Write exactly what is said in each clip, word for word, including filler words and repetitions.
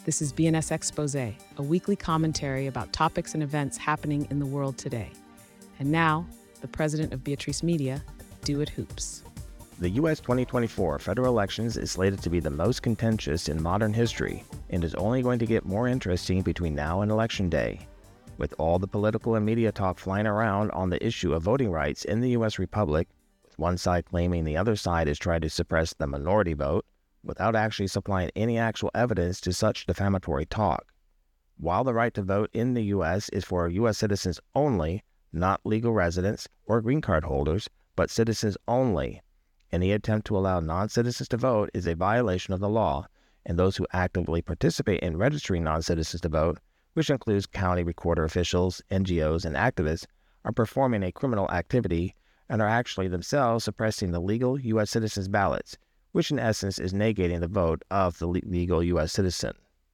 This is B N S Expose, a weekly commentary about topics and events happening in the world today. And now, the president of Beatrice Media, Do It Hoops. The U S twenty twenty-four federal elections is slated to be the most contentious in modern history and is only going to get more interesting between now and Election Day. With all the political and media talk flying around on the issue of voting rights in the U S Republic, with one side claiming the other side is trying to suppress the minority vote, without actually supplying any actual evidence to such defamatory talk. While the right to vote in the U S is for U S citizens only, not legal residents or green card holders, but citizens only, any attempt to allow non-citizens to vote is a violation of the law, and those who actively participate in registering non-citizens to vote, which includes county recorder officials, N G Os, and activists, are performing a criminal activity and are actually themselves suppressing the legal U S citizens' ballots, which in essence is negating the vote of the legal U S citizen.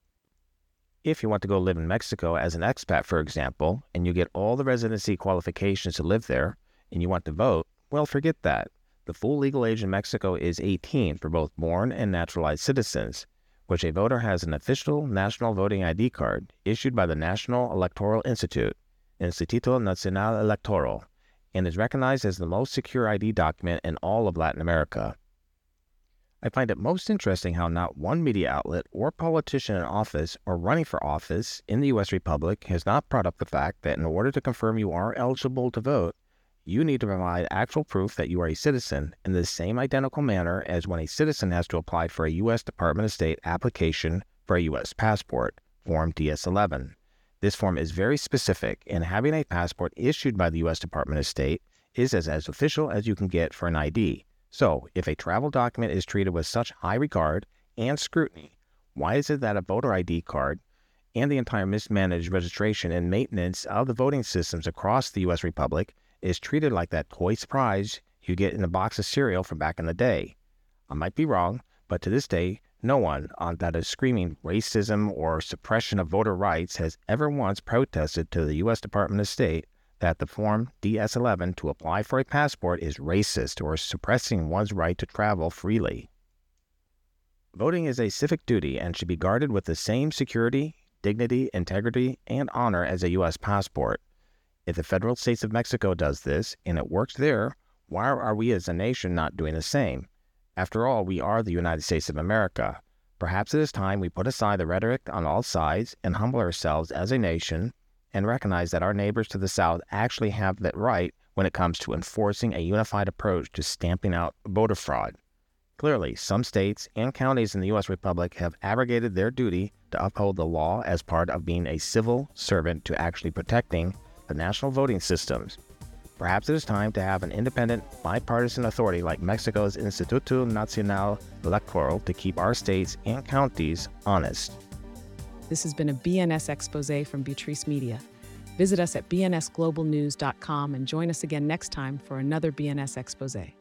If you want to go live in Mexico as an expat, for example, and you get all the residency qualifications to live there, and you want to vote, well, forget that. The full legal age in Mexico is eighteen for both born and naturalized citizens, which a voter has an official national voting I D card issued by the National Electoral Institute, Instituto Nacional Electoral, and is recognized as the most secure I D document in all of Latin America. I find it most interesting how not one media outlet or politician in office or running for office in the U S Republic has not brought up the fact that in order to confirm you are eligible to vote, you need to provide actual proof that you are a citizen in the same identical manner as when a citizen has to apply for a U S Department of State application for a U S passport, Form D S eleven. This form is very specific, and having a passport issued by the U S Department of State is as, as official as you can get for an I D. So, if a travel document is treated with such high regard and scrutiny, why is it that a voter I D card and the entire mismanaged registration and maintenance of the voting systems across the U S Republic is treated like that toy surprise you get in a box of cereal from back in the day? I might be wrong, but to this day, no one on that is screaming racism or suppression of voter rights has ever once protested to the U S Department of State that the Form D S eleven to apply for a passport is racist or suppressing one's right to travel freely. Voting is a civic duty and should be guarded with the same security, dignity, integrity, and honor as a U S passport. If the federal states of Mexico does this, and it works there, why are we as a nation not doing the same? After all, we are the United States of America. Perhaps it is time we put aside the rhetoric on all sides and humble ourselves as a nation and recognize that our neighbors to the south actually have that right when it comes to enforcing a unified approach to stamping out voter fraud. Clearly, some states and counties in the U S Republic have abrogated their duty to uphold the law as part of being a civil servant to actually protecting the national voting systems. Perhaps it is time to have an independent, bipartisan authority like Mexico's Instituto Nacional Electoral to keep our states and counties honest. This has been a B N S Expose from Beatrice Media. Visit us at b n s global news dot com and join us again next time for another B N S Expose.